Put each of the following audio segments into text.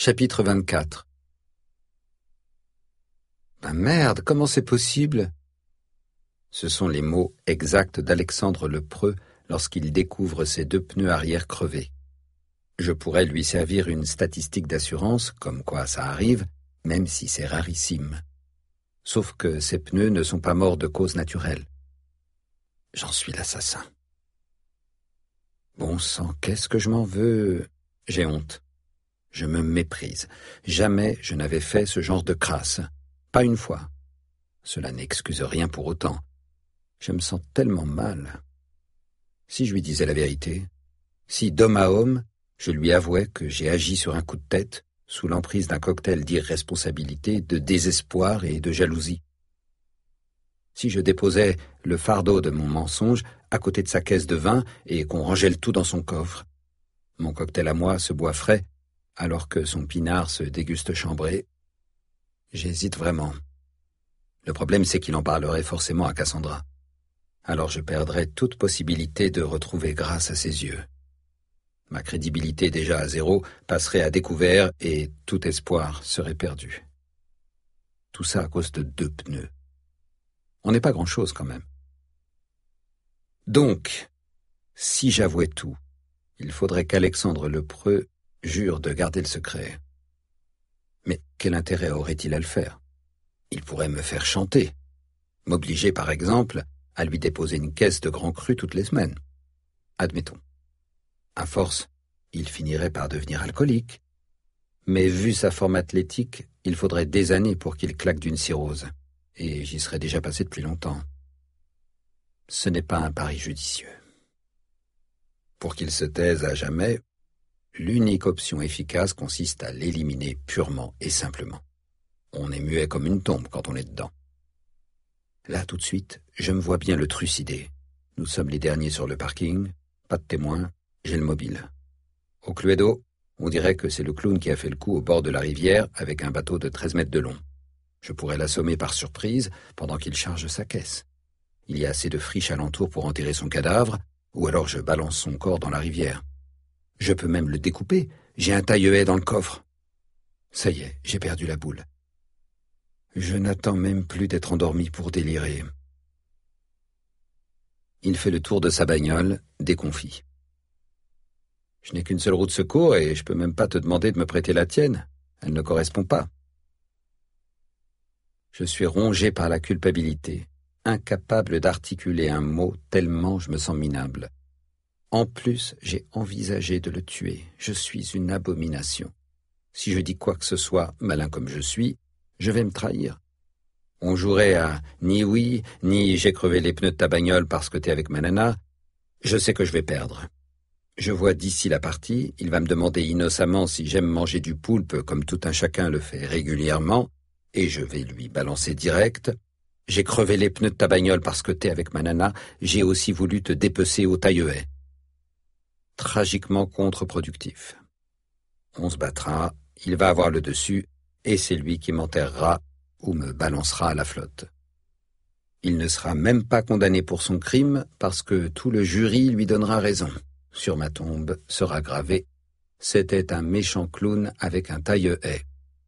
Chapitre 24. Ben merde, comment c'est possible? Ce sont les mots exacts d'Alexandre Le Preux lorsqu'il découvre ses 2 pneus arrière crevés. Je pourrais lui servir une statistique d'assurance, comme quoi ça arrive, même si c'est rarissime. Sauf que ces pneus ne sont pas morts de cause naturelle. J'en suis l'assassin. Bon sang, qu'est-ce que je m'en veux? J'ai honte. Je me méprise. Jamais je n'avais fait ce genre de crasse. Pas une fois. Cela n'excuse rien pour autant. Je me sens tellement mal. Si je lui disais la vérité, si d'homme à homme, je lui avouais que j'ai agi sur un coup de tête, sous l'emprise d'un cocktail d'irresponsabilité, de désespoir et de jalousie. Si je déposais le fardeau de mon mensonge à côté de sa caisse de vin et qu'on rangeait le tout dans son coffre. Mon cocktail à moi se boit frais, alors que son pinard se déguste chambré. J'hésite vraiment. Le problème, c'est qu'il en parlerait forcément à Cassandra. Alors je perdrais toute possibilité de retrouver grâce à ses yeux. Ma crédibilité déjà à 0 passerait à découvert et tout espoir serait perdu. Tout ça à cause de 2 pneus. On n'est pas grand-chose quand même. Donc, si j'avouais tout, il faudrait qu'Alexandre Le Preux jure de garder le secret. Mais quel intérêt aurait-il à le faire? Il pourrait me faire chanter, m'obliger par exemple à lui déposer une caisse de Grand Cru toutes les semaines. Admettons. À force, il finirait par devenir alcoolique. Mais vu sa forme athlétique, il faudrait des années pour qu'il claque d'une cirrhose. Et j'y serais déjà passé depuis longtemps. Ce n'est pas un pari judicieux. Pour qu'il se taise à jamais, l'unique option efficace consiste à l'éliminer purement et simplement. On est muet comme une tombe quand on est dedans. Là, tout de suite, je me vois bien le trucider. Nous sommes les derniers sur le parking, pas de témoins, j'ai le mobile. Au Cluedo, on dirait que c'est le clown qui a fait le coup au bord de la rivière avec un bateau de 13 mètres de long. Je pourrais l'assommer par surprise pendant qu'il charge sa caisse. Il y a assez de friches alentour pour enterrer son cadavre, ou alors je balance son corps dans la rivière. Je peux même le découper, j'ai un taille-haie dans le coffre. Ça y est, j'ai perdu la boule. Je n'attends même plus d'être endormi pour délirer. Il fait le tour de sa bagnole, déconfit. Je n'ai qu'une seule roue de secours et je peux même pas te demander de me prêter la tienne. Elle ne correspond pas. Je suis rongé par la culpabilité, incapable d'articuler un mot tellement je me sens minable. En plus, j'ai envisagé de le tuer. Je suis une abomination. Si je dis quoi que ce soit, malin comme je suis, je vais me trahir. On jouerait à ni oui, ni j'ai crevé les pneus de ta bagnole parce que t'es avec ma nana. Je sais que je vais perdre. Je vois d'ici la partie, il va me demander innocemment si j'aime manger du poulpe comme tout un chacun le fait régulièrement, et je vais lui balancer direct. J'ai crevé les pneus de ta bagnole parce que t'es avec ma nana, j'ai aussi voulu te dépecer au taille-haie. Tragiquement contre-productif. On se battra, il va avoir le dessus, et c'est lui qui m'enterrera ou me balancera à la flotte. Il ne sera même pas condamné pour son crime parce que tout le jury lui donnera raison. Sur ma tombe sera gravé « C'était un méchant clown avec un taille-haie ».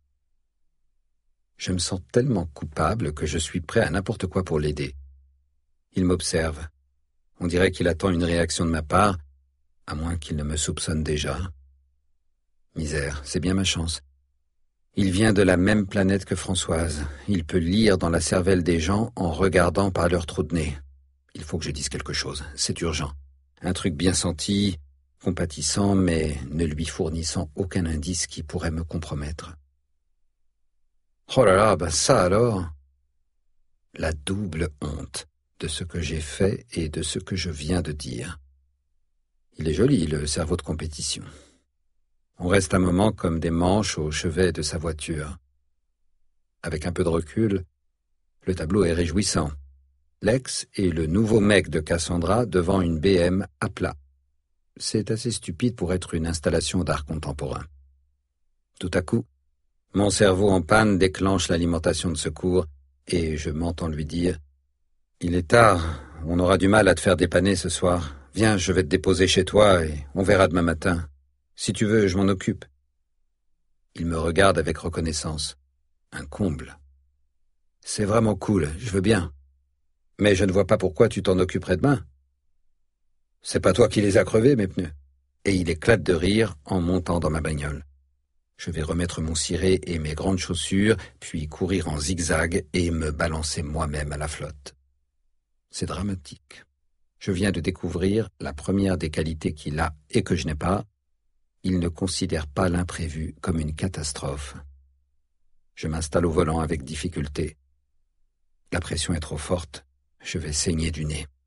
Je me sens tellement coupable que je suis prêt à n'importe quoi pour l'aider. Il m'observe. On dirait qu'il attend une réaction de ma part, à moins qu'il ne me soupçonne déjà. Misère, c'est bien ma chance. Il vient de la même planète que Françoise. Il peut lire dans la cervelle des gens en regardant par leur trou de nez. Il faut que je dise quelque chose, c'est urgent. Un truc bien senti, compatissant, mais ne lui fournissant aucun indice qui pourrait me compromettre. Oh là là, ben ça alors! La double honte de ce que j'ai fait et de ce que je viens de dire. Il est joli, le cerveau de compétition. On reste un moment comme des manches au chevet de sa voiture. Avec un peu de recul, le tableau est réjouissant. Lex et le nouveau mec de Cassandra devant une BM à plat. C'est assez stupide pour être une installation d'art contemporain. Tout à coup, mon cerveau en panne déclenche l'alimentation de secours et je m'entends lui dire « Il est tard, on aura du mal à te faire dépanner ce soir. Viens, je vais te déposer chez toi et on verra demain matin. Si tu veux, je m'en occupe. » Il me regarde avec reconnaissance. Un comble. C'est vraiment cool, je veux bien. Mais je ne vois pas pourquoi tu t'en occuperais demain. C'est pas toi qui les as crevés, mes pneus. Et il éclate de rire en montant dans ma bagnole. Je vais remettre mon ciré et mes grandes chaussures, puis courir en zigzag et me balancer moi-même à la flotte. C'est dramatique. Je viens de découvrir la première des qualités qu'il a et que je n'ai pas. Il ne considère pas l'imprévu comme une catastrophe. Je m'installe au volant avec difficulté. La pression est trop forte. Je vais saigner du nez.